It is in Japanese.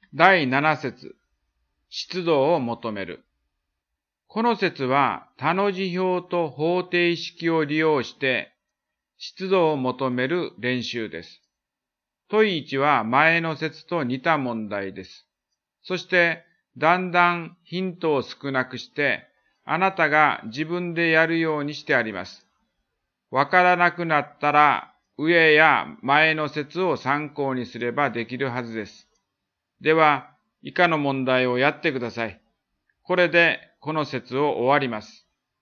第7節、湿度を求める。この節は他の辞表と方程式を利用して湿度を求める練習です。問1は前の節と似た問題です。そしてだんだんヒントを少なくしてあなたが自分でやるようにしてあります。わからなくなったら上や前の節を参考にすればできるはずです。では以下の問題をやってください。これでこの節を終わります。